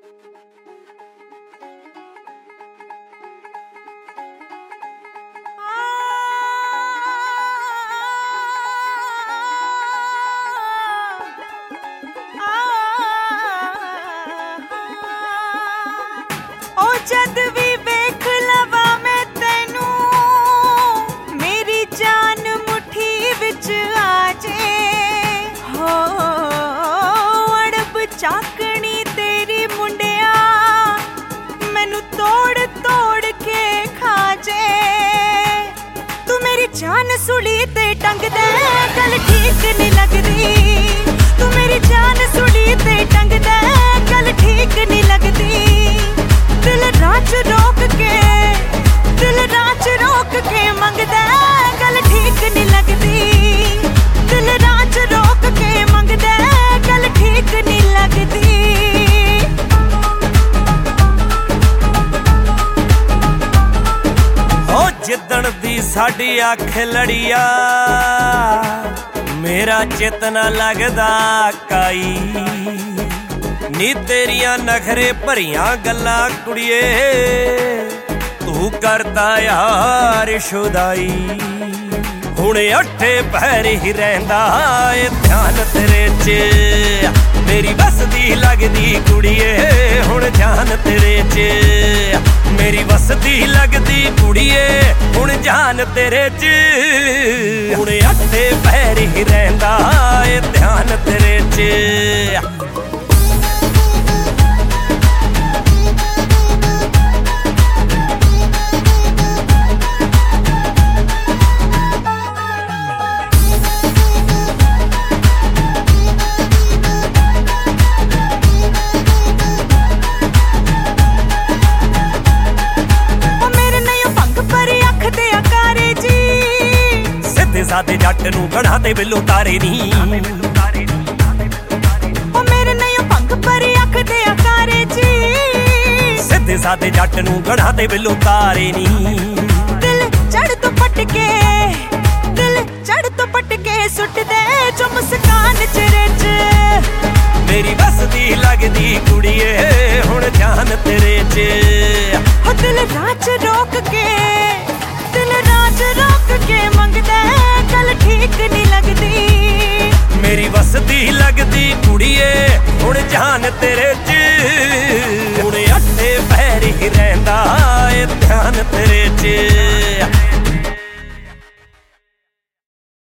जद भी वेख लवा मैं तेनू मेरी जान मुट्ठी विच आजे हो अड़ब चाकनी तेरी मुंडिया मैनू तोड़ तोड़ के खा जे तू मेरी जान सुली ते टंग दे गल ठीक नहीं लगदी तू मेरी जान सुली ते टंग दे गल ठीक नहीं लगदी दिल राज रोक के मंगदा गल ठीक नहीं लगदी दिल राज रोक के मंगदा गल ठीक नहीं लगदी ओ जिद्दण दी साडी अख लड़िया मेरा चित ना लगदा काई नी तेरिया नखरे भरियां गल्लां कुड़िए तू करदा यार शुदाई हुणे अठे पैर ही रहिंदा ए ध्यान तेरे च मेरी बसदी लगदी कुड़िए हुण जान तेरे च मेरी बसदी लगदी कुड़िए हुण जान तेरे च हुणे अठे पैर ही रहिंदा ए ध्यान तेरे च सादे जट नूं गढ़ा ते बिल्लो तारे नी ओ मेरे नहीं भंग परी अख दे आकारे जी सीधे सादे जट नूं गढ़ा ते बिल्लो तारे नी दिल चढ़ तो पट के सुट दे जो मुस्कान चेहरे च मेरी बसदी लगदी कुड़िए हुण जान तेरे च हो दिल राज रोक के मंगदा गल ठीक नहीं लगदी मेरी बसदी लगदी कुड़िए हुण जान तेरे च हुण अठे पैर ही रहिंदा ए ध्यान तेरे च